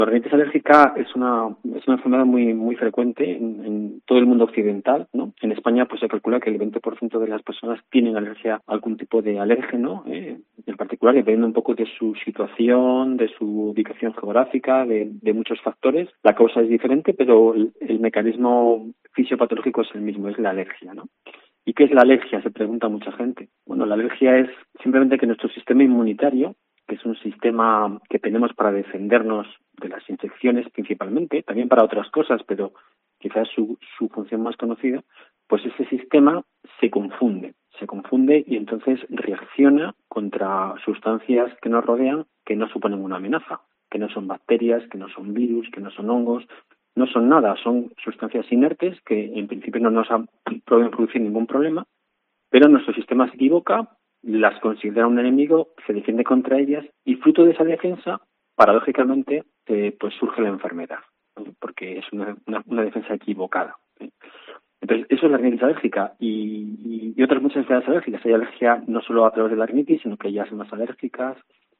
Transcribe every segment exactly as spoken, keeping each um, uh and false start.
La rinitis alérgica es una es una enfermedad muy muy frecuente en, en todo el mundo occidental, ¿no? En España pues se calcula que el veinte por ciento de las personas tienen alergia a algún tipo de alérgeno, eh, en particular dependiendo un poco de su situación, de su ubicación geográfica, de, de muchos factores. La causa es diferente, pero el, el mecanismo fisiopatológico es el mismo, es la alergia, ¿no? ¿Y qué es la alergia? Se pregunta mucha gente. Bueno, la alergia es simplemente que nuestro sistema inmunitario, que es un sistema que tenemos para defendernos de las infecciones principalmente, también para otras cosas, pero quizás su, su función más conocida, pues ese sistema se confunde, se confunde y entonces reacciona contra sustancias que nos rodean que no suponen una amenaza, que no son bacterias, que no son virus, que no son hongos, no son nada, son sustancias inertes que en principio no nos han, pueden producir ningún problema, pero nuestro sistema se equivoca, las considera un enemigo, se defiende contra ellas y fruto de esa defensa, paradójicamente, eh, pues surge la enfermedad, ¿no? Porque es una, una, una defensa equivocada, ¿sí? Entonces, eso es la rinitis alérgica y, y, y otras muchas enfermedades alérgicas. Hay alergia no solo a través de la rinitis, sino que hay asmas alérgicas,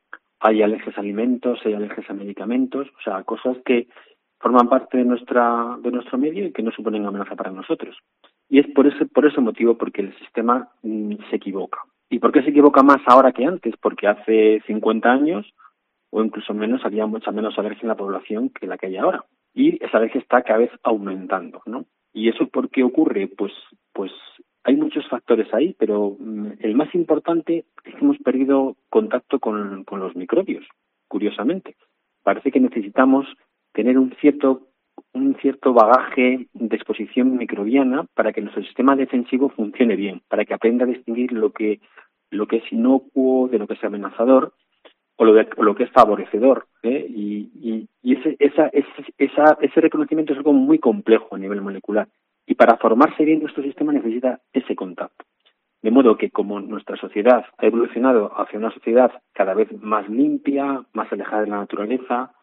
hay alergias a alimentos, hay alergias a medicamentos, o sea, cosas que forman parte de nuestra de nuestro medio y que no suponen amenaza para nosotros. Y es por ese por ese motivo porque el sistema mm, se equivoca. ¿Y por qué se equivoca más ahora que antes? Porque hace cincuenta años o incluso menos había mucha menos alergia en la población que la que hay ahora. Y esa alergia está cada vez aumentando, ¿no? ¿Y eso por qué ocurre? Pues pues hay muchos factores ahí, pero mm, el más importante es que hemos perdido contacto con, con los microbios, curiosamente. Parece que necesitamos tener un cierto un cierto bagaje de exposición microbiana para que nuestro sistema defensivo funcione bien, para que aprenda a distinguir lo que lo que es inocuo de lo que es amenazador o lo, de, o lo que es favorecedor, ¿eh? y, y, y ese, esa, ese, esa, ese reconocimiento es algo muy complejo a nivel molecular y para formarse bien nuestro sistema necesita ese contacto. De modo que como nuestra sociedad ha evolucionado hacia una sociedad cada vez más limpia, más alejada de la naturaleza,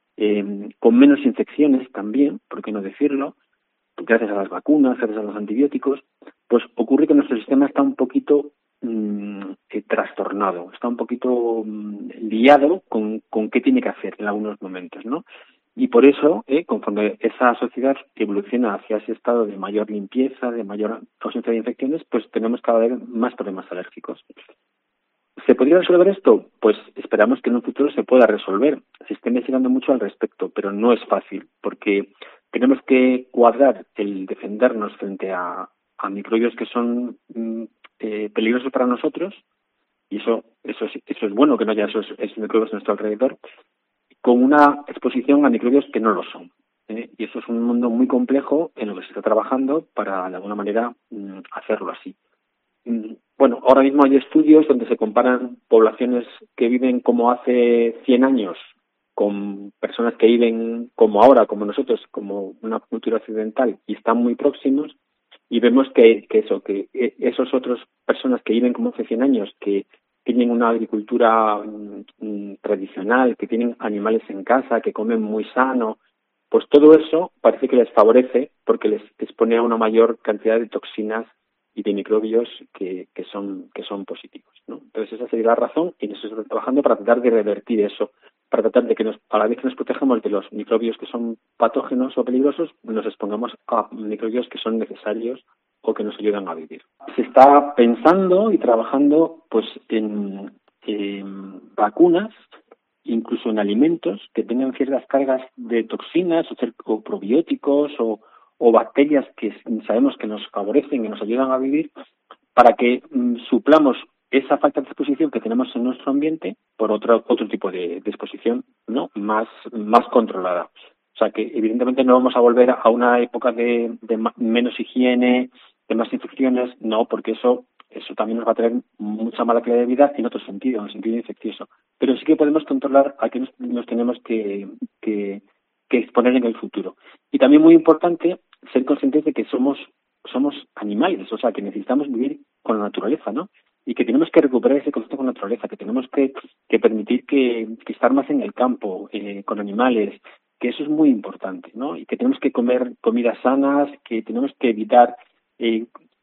eh, con menos infecciones también, por qué no decirlo, gracias a las vacunas, gracias a los antibióticos, pues ocurre que nuestro sistema está un poquito mmm, eh, trastornado, está un poquito mmm, liado con, con qué tiene que hacer en algunos momentos, ¿no? Y por eso, eh, conforme esa sociedad evoluciona hacia ese estado de mayor limpieza, de mayor ausencia de infecciones, pues tenemos cada vez más problemas alérgicos. ¿Se podría resolver esto? Pues esperamos que en un futuro se pueda resolver. Se está investigando mucho al respecto, pero no es fácil, porque tenemos que cuadrar el defendernos frente a, a microbios que son mm, eh, peligrosos para nosotros, y eso eso es, eso es bueno que no haya esos, esos microbios a nuestro alrededor, con una exposición a microbios que no lo son. ¿eh? Y eso es un mundo muy complejo en lo que se está trabajando para, de alguna manera, mm, hacerlo así. Bueno, ahora mismo hay estudios donde se comparan poblaciones que viven como hace cien años con personas que viven como ahora, como nosotros, como una cultura occidental, y están muy próximos, y vemos que, que eso, que esos otros personas que viven como hace cien años, que tienen una agricultura mm, tradicional, que tienen animales en casa, que comen muy sano, pues todo eso parece que les favorece porque les expone a una mayor cantidad de toxinas y de microbios que, que son que son positivos, ¿no? Entonces esa sería la razón y nosotros estamos trabajando para tratar de revertir eso, para tratar de que nos, a la vez que nos protejamos de los microbios que son patógenos o peligrosos, nos expongamos a microbios que son necesarios o que nos ayudan a vivir. Se está pensando y trabajando pues en, en vacunas, incluso en alimentos que tengan ciertas cargas de toxinas o, o probióticos o o bacterias que sabemos que nos favorecen y nos ayudan a vivir, para que mm, suplamos esa falta de exposición que tenemos en nuestro ambiente por otro otro tipo de, de exposición, ¿no? Más más controlada. O sea que evidentemente no vamos a volver a una época de, de menos higiene, de más infecciones, no, porque eso eso también nos va a traer mucha mala calidad de vida en otro sentido, en el sentido infeccioso. Pero sí que podemos controlar a qué nos, nos tenemos que, que que exponer en el futuro. Y también muy importante ser conscientes de que somos somos animales, o sea, que necesitamos vivir con la naturaleza, ¿no? Y que tenemos que recuperar ese contacto con la naturaleza, que tenemos que, que permitir que, que estar más en el campo, eh, con animales, que eso es muy importante, ¿no? Y que tenemos que comer comidas sanas, que tenemos que evitar eh,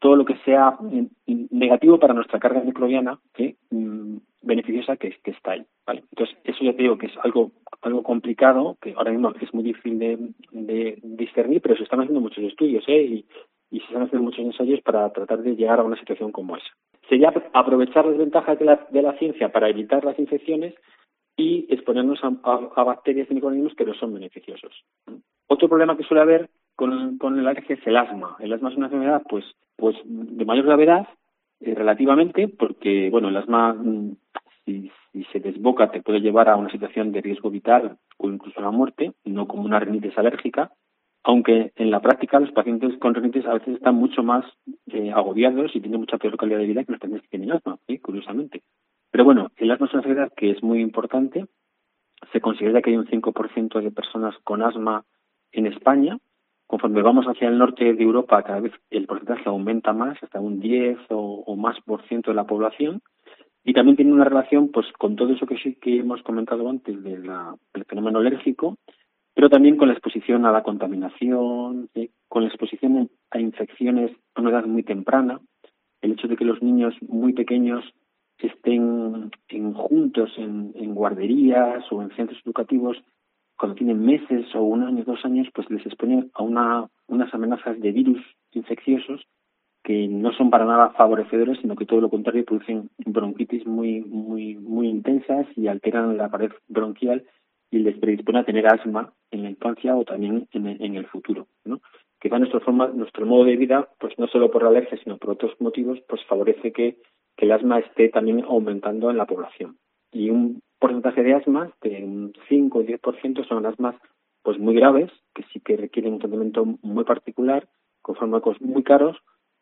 todo lo que sea eh, negativo para nuestra carga microbiana, que mm, beneficiosa que, que está ahí, ¿vale? Entonces, eso ya te digo que es algo algo complicado, que ahora mismo es muy difícil de, de discernir, pero se están haciendo muchos estudios, ¿eh? Y, y se están haciendo muchos ensayos para tratar de llegar a una situación como esa. Sería aprovechar las ventajas de la, de la ciencia para evitar las infecciones y exponernos a, a, a bacterias y microorganismos que no son beneficiosos. Otro problema que suele haber con, con el alergia es el asma. El asma es una enfermedad pues pues de mayor gravedad eh, relativamente, porque bueno, el asma mm, si, si se desboca te puede llevar a una situación de riesgo vital o incluso a la muerte, no como una rinitis alérgica, aunque en la práctica los pacientes con rinitis a veces están mucho más eh, agobiados y tienen mucha peor calidad de vida que los pacientes que tienen asma, ¿sí? Curiosamente. Pero bueno, el asma es una enfermedad que es muy importante. Se considera que hay un cinco por ciento de personas con asma en España. Conforme vamos hacia el norte de Europa, cada vez el porcentaje aumenta más, hasta un diez o, o más por ciento de la población. Y también tiene una relación pues con todo eso que sí que hemos comentado antes de la, del fenómeno alérgico, pero también con la exposición a la contaminación, ¿sí? Con la exposición a infecciones a una edad muy temprana, el hecho de que los niños muy pequeños estén en, juntos en, en guarderías o en centros educativos cuando tienen meses o un año, dos años, pues les exponen a una, unas amenazas de virus infecciosos que no son para nada favorecedores, sino que todo lo contrario producen bronquitis muy, muy, muy intensas y alteran la pared bronquial y les predispone a tener asma en la infancia o también en, en el futuro, ¿no? Quizá nuestra forma, nuestro modo de vida, pues no solo por la alergia, sino por otros motivos, pues favorece que, que el asma esté también aumentando en la población. Y un porcentaje de asma, de un cinco o diez por ciento, son asmas pues muy graves, que sí que requieren un tratamiento muy particular, con fármacos muy caros,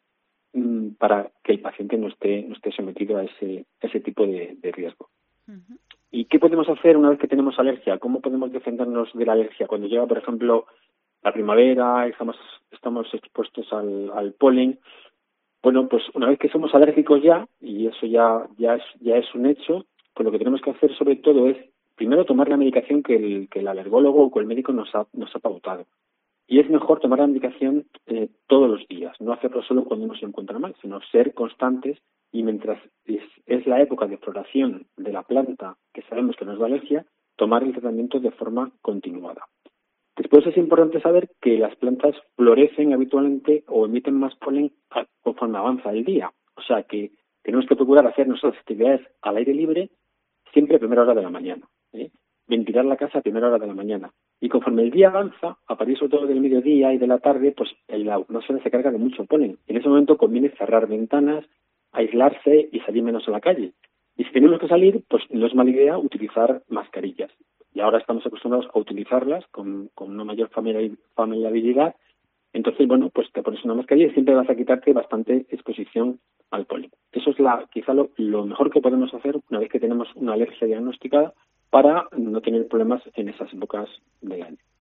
para que el paciente no esté no esté sometido a ese ese tipo de, de riesgo. Uh-huh. ¿Y qué podemos hacer una vez que tenemos alergia? ¿Cómo podemos defendernos de la alergia? Cuando llega, por ejemplo, la primavera, estamos estamos expuestos al, al polen. Bueno, pues una vez que somos alérgicos ya, y eso ya ya es ya es un hecho, pues lo que tenemos que hacer sobre todo es primero tomar la medicación que el que el alergólogo o el médico nos ha nos ha pautado. Y es mejor tomar la medicación eh, todos los días, no hacerlo solo cuando uno se encuentra mal, sino ser constantes y mientras es, es la época de floración de la planta que sabemos que nos da alergia, tomar el tratamiento de forma continuada. Después es importante saber que las plantas florecen habitualmente o emiten más polen conforme avanza el día. O sea que tenemos que procurar hacer nuestras actividades al aire libre siempre a primera hora de la mañana, ¿eh? Ventilar la casa a primera hora de la mañana. Y conforme el día avanza, a partir sobre todo del mediodía y de la tarde, pues la atmósfera se carga de mucho polen. En ese momento conviene cerrar ventanas, aislarse y salir menos a la calle. Y si tenemos que salir, pues no es mala idea utilizar mascarillas. Y ahora estamos acostumbrados a utilizarlas con, con una mayor familiaridad. Entonces, bueno, pues te pones una mascarilla y siempre vas a quitarte bastante exposición al polen. Eso es la quizá lo, lo mejor que podemos hacer una vez que tenemos una alergia diagnosticada para no tener problemas en esas épocas del año.